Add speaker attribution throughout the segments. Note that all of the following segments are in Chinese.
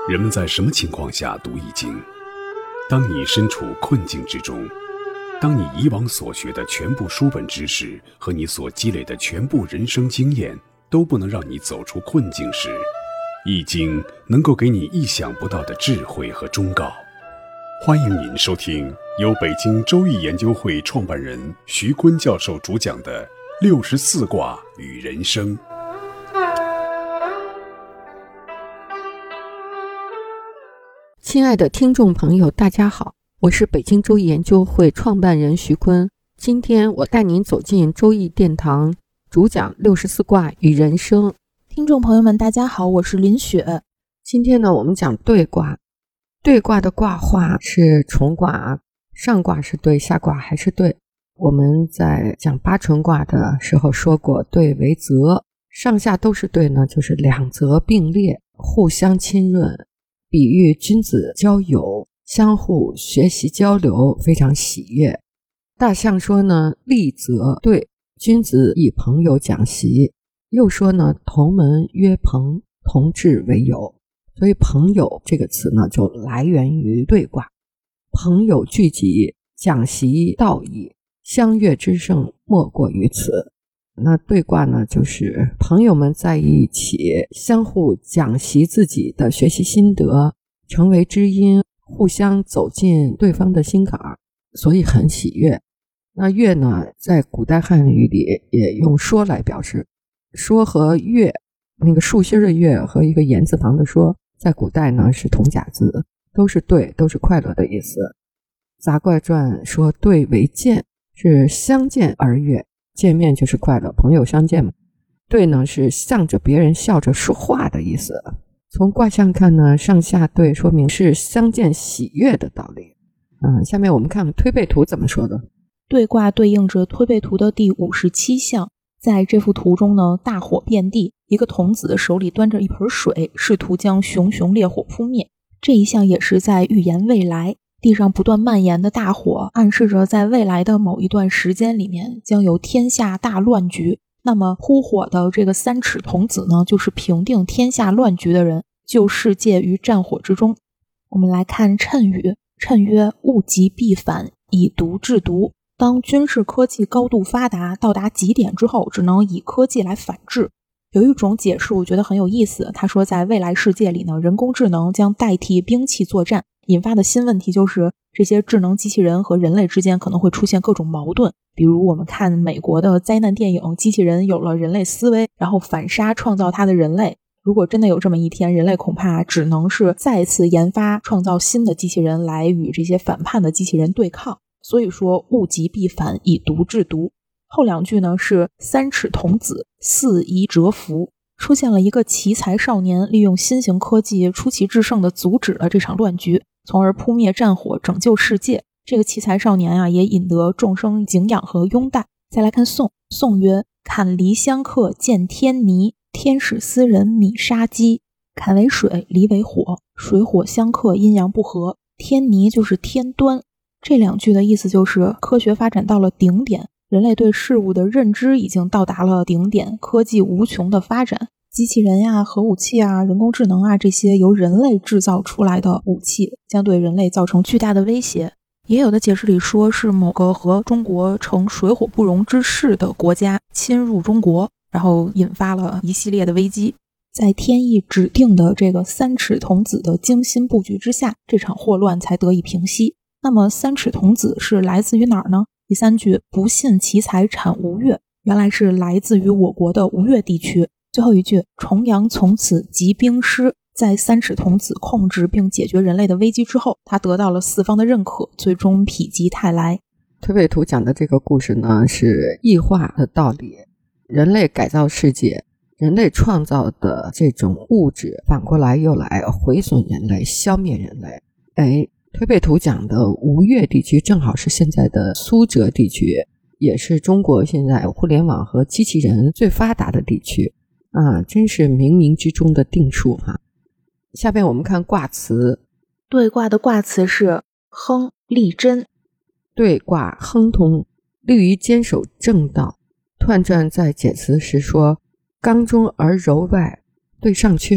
Speaker 1: 人们在什么情况下读易经？当你身处困境之中，当你以往所学的全部书本知识和你所积累的全部人生经验都不能让你走出困境时，易经能够给你意想不到的智慧和忠告。欢迎您收听由北京周易研究会创办人徐坤教授主讲的64卦与人生。
Speaker 2: 亲爱的听众朋友，大家好，我是北京周易研究会创办人徐坤。今天我带您走进周易殿堂，主讲64卦与人生。
Speaker 3: 听众朋友们大家好，我是林雪。
Speaker 2: 今天呢，我们讲兑卦。兑卦的卦画是重卦，上卦是兑，下卦还是兑。我们在讲八纯卦的时候说过，兑为泽，上下都是兑呢，就是两泽并列，互相亲润，比喻君子交友，相互学习交流，非常喜悦。大象说呢，利泽兑，君子以朋友讲习。又说呢，同门约朋，同志为友。所以朋友这个词呢，就来源于兑卦。朋友聚集，讲习道义，相悦之盛，莫过于此。那兑卦呢，就是朋友们在一起相互讲习自己的学习心得，成为知音，互相走进对方的心坎，所以很喜悦。那悦呢，在古代汉语里也用说来表示。说和悦，那个竖心的悦和一个言字旁的说，在古代呢是同甲字，都是对，都是快乐的意思。杂怪传说兑为见，是相见而悦，见面就是快乐，朋友相见嘛。兑呢是向着别人笑着说话的意思。从卦象看呢，上下兑说明是相见喜悦的道理。下面我们看推背图怎么说的。
Speaker 3: 兑卦对应着推背图的第57象。在这幅图中呢，大火遍地，一个童子手里端着一盆水，试图将熊熊烈火扑灭。这一项也是在预言未来，地上不断蔓延的大火暗示着在未来的某一段时间里面将有天下大乱局。那么扑火的这个三尺童子呢，就是平定天下乱局的人，救世界于战火之中。我们来看谶语，谶曰：物极必反，以毒制毒。当军事科技高度发达到达极点之后，只能以科技来反制。有一种解释我觉得很有意思，他说在未来世界里呢，人工智能将代替兵器作战，引发的新问题就是这些智能机器人和人类之间可能会出现各种矛盾。比如我们看美国的灾难电影，机器人有了人类思维，然后反杀创造它的人类。如果真的有这么一天，人类恐怕只能是再次研发创造新的机器人来与这些反叛的机器人对抗。所以说物极必反，以毒制毒。后两句呢是三尺童子，四夷折服。出现了一个奇才少年，利用新型科技出奇制胜地阻止了这场乱局，从而扑灭战火，拯救世界。这个奇才少年啊，也引得众生敬仰和拥戴。再来看宋，宋曰：坎离相克，见天泥，天使斯人米杀鸡。坎为水，离为火，水火相克，阴阳不和。天泥就是天端。这两句的意思就是科学发展到了顶点，人类对事物的认知已经到达了顶点，科技无穷的发展，机器人呀、核武器啊、人工智能啊，这些由人类制造出来的武器将对人类造成巨大的威胁。也有的解释里说是某个和中国呈水火不容之势的国家侵入中国，然后引发了一系列的危机。在天意指定的这个三尺童子的精心布局之下，这场祸乱才得以平息。那么三尺童子是来自于哪儿呢？第三句不信其才产吴越，原来是来自于我国的吴越地区。最后一句重阳从此集兵师，在三尺童子控制并解决人类的危机之后，他得到了四方的认可，最终否极泰来。
Speaker 2: 推背图讲的这个故事呢，是异化的道理。人类改造世界，人类创造的这种物质反过来又来毁损人类，消灭人类。推背图讲的吴越地区正好是现在的苏浙地区，也是中国现在互联网和机器人最发达的地区真是冥冥之中的定数哈。下边我们看卦辞。
Speaker 3: 兑卦的卦辞是亨利贞。
Speaker 2: 兑卦亨通，利于坚守正道。彖传在解辞时说刚中而柔外，兑上缺，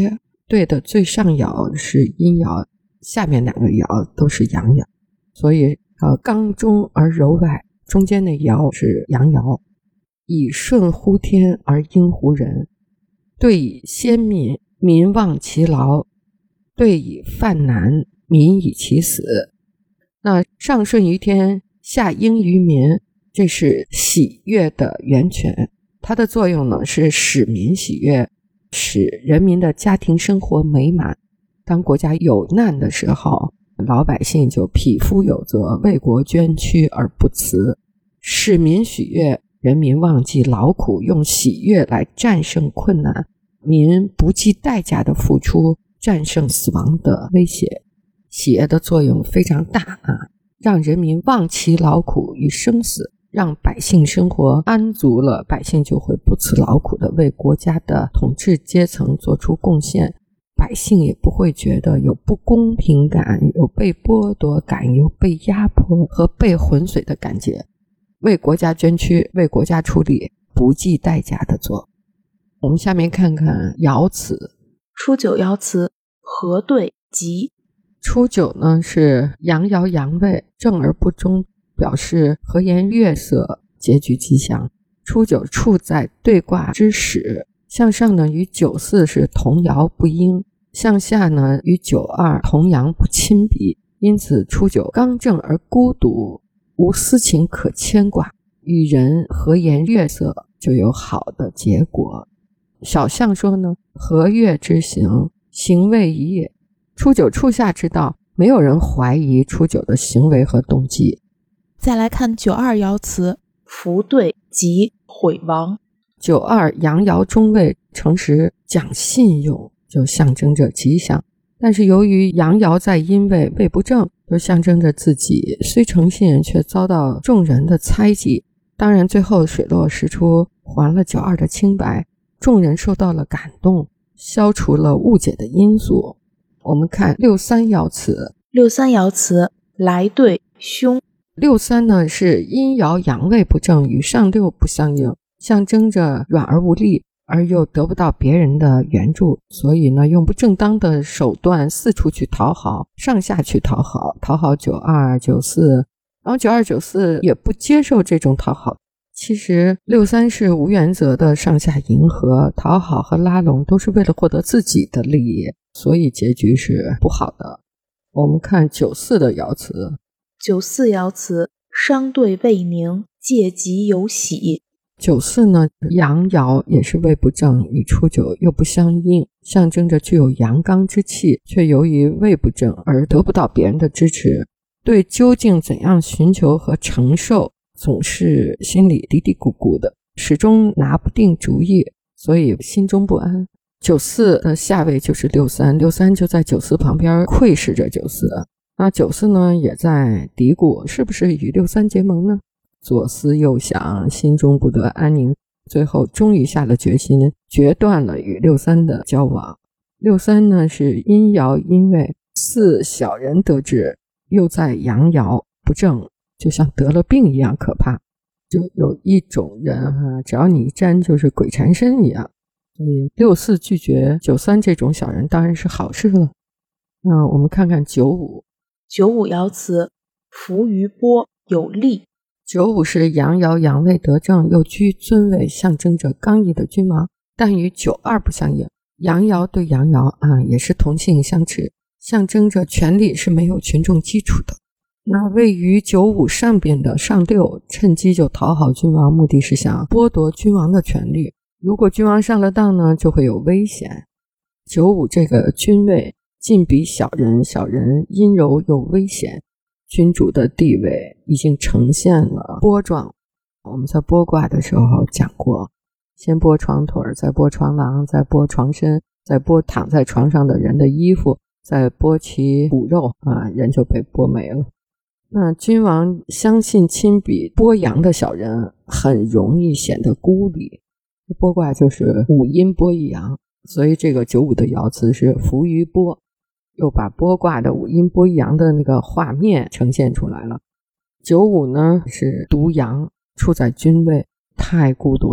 Speaker 2: 对的最上爻是阴爻，下面两个爻都是阳爻，所以刚中而柔外，中间那爻是阳爻。以顺乎天而应乎人，对以先民，民忘其劳；对以犯难，民以其死。那上顺于天，下应于民，这是喜悦的源泉。它的作用呢，是使民喜悦，使人民的家庭生活美满。当国家有难的时候，老百姓就匹夫有责，为国捐躯而不辞。使民喜悦，人民忘记劳苦，用喜悦来战胜困难，民不计代价的付出，战胜死亡的威胁。喜悦的作用非常大让人民忘其劳苦与生死，让百姓生活安足了，百姓就会不辞劳苦的为国家的统治阶层做出贡献，百姓也不会觉得有不公平感，有被剥夺感，有被压迫和被浑水的感觉，为国家捐躯，为国家出力，不计代价的做。我们下面看看爻辞。
Speaker 3: 初九爻辞：和对吉。
Speaker 2: 初九呢是阳爻阳位，正而不中，表示和颜悦色，结局吉祥。初九处在对卦之始，向上呢与九四是同爻不应，向下呢与九二同阳不亲比，因此初九刚正而孤独，无私情可牵挂，与人和颜悦色，就有好的结果。小象说呢，和悦之行，行为宜也。初九处下之道，没有人怀疑初九的行为和动机。
Speaker 3: 再来看九二爻辞：福对吉毁亡。
Speaker 2: 九二阳爻中位，诚实讲信用，就象征着吉祥。但是由于阳爻在阴位，位不正，就象征着自己虽诚信，却遭到众人的猜忌。当然最后水落石出，还了九二的清白，众人受到了感动，消除了误解的因素。我们看六三爻辞。
Speaker 3: 六三爻辞：来对凶。
Speaker 2: 六三呢是阴爻阳位不正，与上六不相应，象征着软而无力，而又得不到别人的援助，所以呢用不正当的手段四处去讨好，上下去讨好九二九四，然后九二九四也不接受这种讨好。其实六三是无原则的上下迎合，讨好和拉拢都是为了获得自己的利益，所以结局是不好的。我们看九四的爻辞。
Speaker 3: 九四爻辞：商对未宁，借吉有喜。
Speaker 2: 九四呢，阳爻也是位不正，与初九又不相应，象征着具有阳刚之气，却由于位不正而得不到别人的支持，对究竟怎样寻求和承受，总是心里嘀嘀咕咕的，始终拿不定主意，所以心中不安。九四的下位就是六三，六三就在九四旁边窥视着九四。那九四呢也在嘀咕，是不是与六三结盟呢？左思右想，心中不得安宁，最后终于下了决心，决断了与六三的交往。六三呢是阴爻阴位，似小人得志，又在阳爻不正，就像得了病一样可怕。就有一种人只要你一沾就是鬼缠身一样。所以六四拒绝九三这种小人当然是好事了。那我们看看九五。
Speaker 3: 九五爻辞：伏于波，有利。
Speaker 2: 九五是阳爻阳位得正，又居尊位，象征着刚毅的君王，但与九二不相应。阳爻对阳爻也是同性相斥，象征着权力是没有群众基础的。那位于九五上边的上六趁机就讨好君王，目的是想剥夺君王的权力。如果君王上了当呢，就会有危险。九五这个君位近比小人，小人阴柔又危险，君主的地位已经呈现了波状。我们在剥卦的时候讲过，先剥床腿，再剥床廊，再剥床身，再剥躺在床上的人的衣服，再剥其骨肉人就被剥没了。那君王相信亲比剥阳的小人，很容易显得孤立。剥卦就是五阴剥一阳，所以这个九五的爻辞是伏于波，又把剥卦的五阴剥一阳的那个画面呈现出来了。九五呢是独阳，处在君位，太孤独了，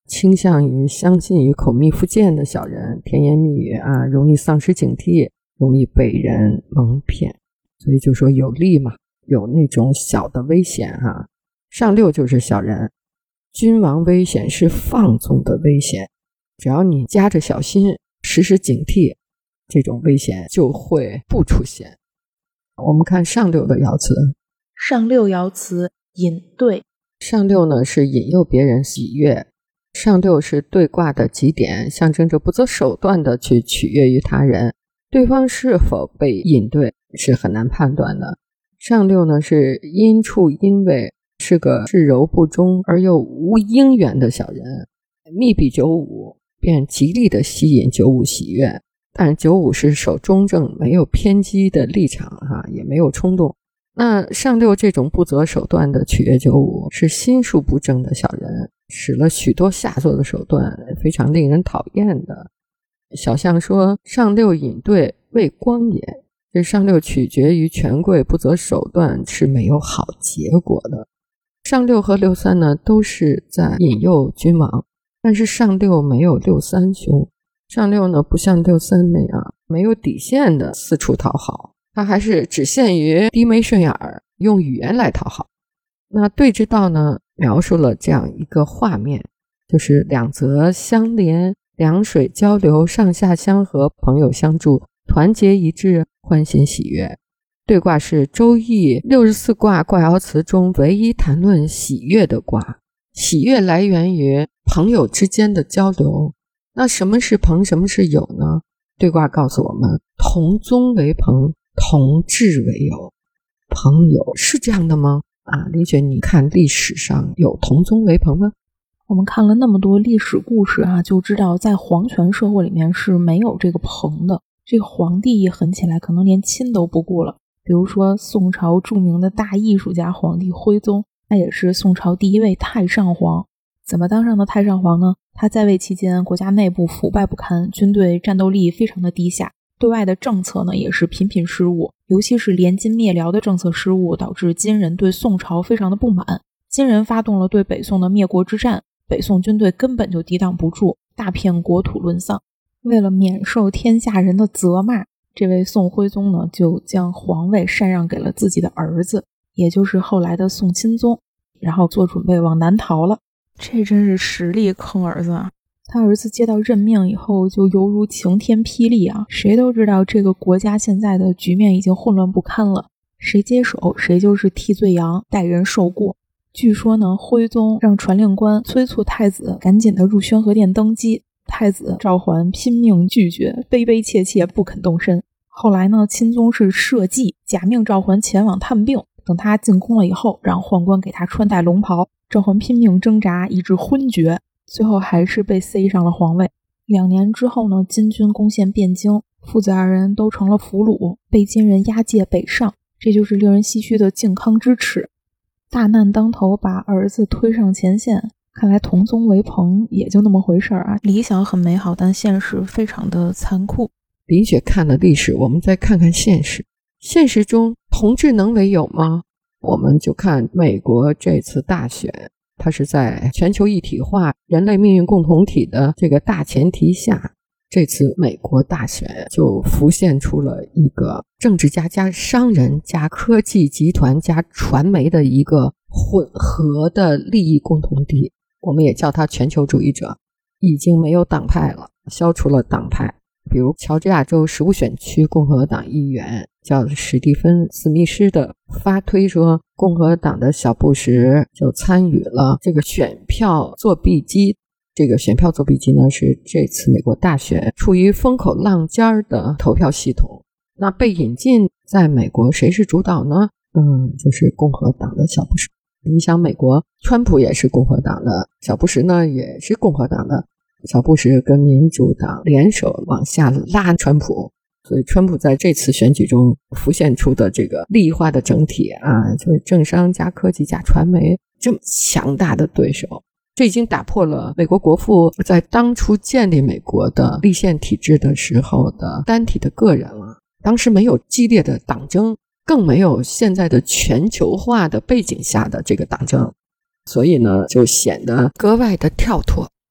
Speaker 2: 倾向于相信于口蜜腹剑的小人，甜言蜜语啊，容易丧失警惕，容易被人蒙骗。所以就说有利嘛，有那种小的危险啊。上六就是小人，君王危险是放纵的危险，只要你夹着小心，时时警惕，这种危险就会不出现。我们看上六的爻辞，
Speaker 3: 上六爻辞引兑。
Speaker 2: 上六呢是引诱别人喜悦，上六是兑卦的极点，象征着不择手段的去取悦于他人，对方是否被引兑是很难判断的。上六呢是阴处阴位，是个至柔不忠而又无应援的小人，密闭九五便极力的吸引九五喜悦，但九五是守中正，没有偏激的立场也没有冲动。那上六这种不择手段的取悦九五，是心术不正的小人，使了许多下作的手段，非常令人讨厌的。小象说上六引兑为光也，这上六取决于权贵，不择手段是没有好结果的。上六和六三呢都是在引诱君王，但是上六没有六三凶，上六呢不像六三那样没有底线的四处讨好，它还是只限于低眉顺眼儿，用语言来讨好。那对之道呢描述了这样一个画面，就是两泽相连，两水交流，上下相合，朋友相助，团结一致，欢欣喜悦。对卦是周易64卦卦爻辞中唯一谈论喜悦的卦，喜悦来源于朋友之间的交流。那什么是朋，什么是友呢？对卦告诉我们，同宗为朋，同志为友。朋友是这样的吗？李雪，你看历史上有同宗为朋吗？
Speaker 3: 我们看了那么多历史故事就知道在皇权社会里面是没有这个朋的。这个皇帝一狠起来，可能连亲都不顾了。比如说宋朝著名的大艺术家皇帝徽宗，他也是宋朝第一位太上皇。怎么当上的太上皇呢？他在位期间，国家内部腐败不堪，军队战斗力非常的低下，对外的政策呢也是频频失误，尤其是联金灭辽的政策失误，导致金人对宋朝非常的不满。金人发动了对北宋的灭国之战，北宋军队根本就抵挡不住，大片国土沦丧。为了免受天下人的责骂，这位宋徽宗呢就将皇位禅让给了自己的儿子，也就是后来的宋钦宗，然后做准备往南逃了。这真是实力坑儿子啊！他儿子接到任命以后就犹如晴天霹雳谁都知道这个国家现在的局面已经混乱不堪了，谁接手谁就是替罪羊，代人受过。据说呢，徽宗让传令官催促太子赶紧的入宣和殿登基，太子赵桓拼命拒绝，悲悲切切不肯动身。后来呢，钦宗是设计假命赵桓前往探病，等他进宫了以后，让宦官给他穿戴龙袍，赵桓拼命挣扎，以致昏厥，最后还是被塞上了皇位。2年之后呢，金军攻陷汴京，父子2人都成了俘虏，被金人押解北上，这就是令人唏嘘的靖康之耻。大难当头，把儿子推上前线，看来同宗为朋也就那么回事理想很美好，但现实非常的残酷。
Speaker 2: 林雪看了历史，我们再看看现实。现实中同志能为友吗？我们就看美国这次大选，它是在全球一体化、人类命运共同体的这个大前提下，这次美国大选就浮现出了一个政治家加商人加科技集团加传媒的一个混合的利益共同体，我们也叫它全球主义者。已经没有党派了，消除了党派。比如乔治亚州15选区共和党议员叫史蒂芬·史密斯的发推说，共和党的小布什就参与了这个选票作弊机。这个选票作弊机呢，是这次美国大选处于风口浪尖的投票系统。那被引进在美国谁是主导呢？就是共和党的小布什。你想美国川普也是共和党的，小布什呢也是共和党的，小布什跟民主党联手往下拉川普，所以川普在这次选举中浮现出的这个利益化的整体就是政商加科技加传媒这么强大的对手，这已经打破了美国国父在当初建立美国的立宪体制的时候的单体的个人了。当时没有激烈的党争，更没有现在的全球化的背景下的这个党争，所以呢就显得格外的跳脱。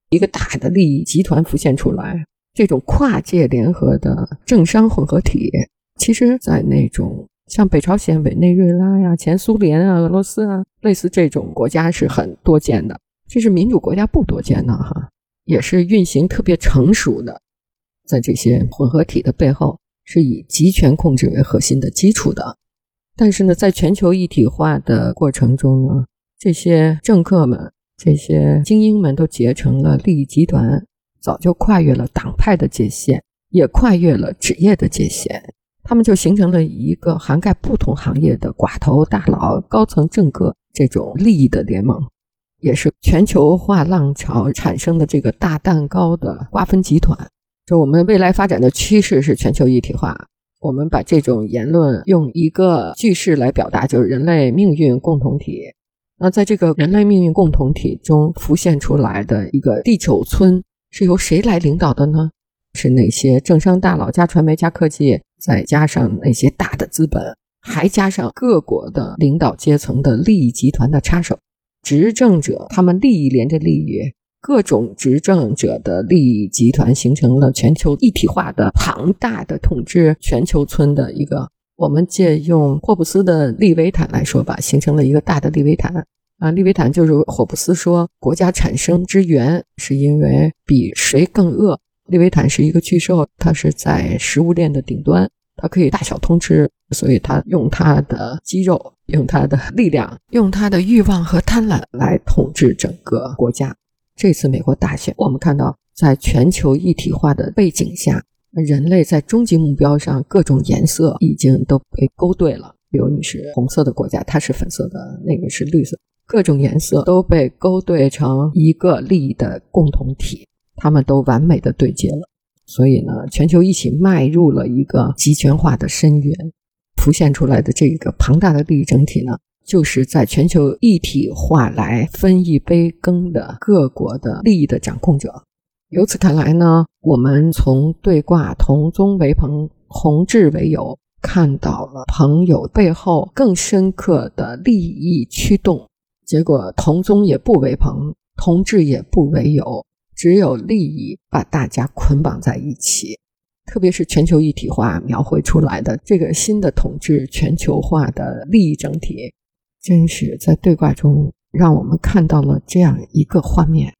Speaker 2: 一个大的利益集团浮现出来。这种跨界联合的政商混合体，其实在那种像北朝鲜、委内瑞拉呀、前苏联啊、俄罗斯啊，类似这种国家是很多见的。这是民主国家不多见的哈，也是运行特别成熟的。在这些混合体的背后，是以集权控制为核心的基础的。但是呢，在全球一体化的过程中呢，这些政客们、这些精英们都结成了利益集团，早就跨越了党派的界限，也跨越了职业的界限。他们就形成了一个涵盖不同行业的寡头大佬、高层政客这种利益的联盟，也是全球化浪潮产生的这个大蛋糕的瓜分集团。就我们未来发展的趋势是全球一体化，我们把这种言论用一个句式来表达，就是人类命运共同体。那在这个人类命运共同体中浮现出来的一个地球村，是由谁来领导的呢？是那些政商大佬加传媒加科技，再加上那些大的资本，还加上各国的领导阶层的利益集团的插手。执政者他们利益连着利益，各种执政者的利益集团形成了全球一体化的庞大的统治全球村的一个，我们借用霍布斯的利维坦来说吧，形成了一个大的利维坦。利维坦就是霍布斯说国家产生之源是因为比谁更饿。利维坦是一个巨兽，它是在食物链的顶端，它可以大小通吃，所以它用它的肌肉，用它的力量，用它的欲望和贪婪来统治整个国家。这次美国大选，我们看到在全球一体化的背景下，人类在终极目标上各种颜色已经都被勾兑了。比如你是红色的国家，它是粉色的，那个是绿色，各种颜色都被勾兑成一个利益的共同体，他们都完美的对接了。所以呢，全球一起迈入了一个集权化的深渊，浮现出来的这个庞大的利益整体呢，就是在全球一体化来分一杯羹的各国的利益的掌控者。由此看来呢，我们从对卦同宗为朋，同志为友，看到了朋友背后更深刻的利益驱动。结果同宗也不为朋，同志也不为友，只有利益把大家捆绑在一起。特别是全球一体化描绘出来的这个新的统治全球化的利益整体，真是在对卦中让我们看到了这样一个画面。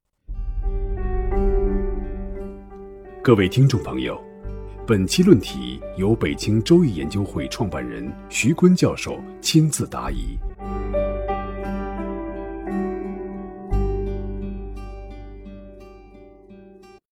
Speaker 1: 各位听众朋友，本期论题由北京周易研究会创办人徐坤教授亲自答疑。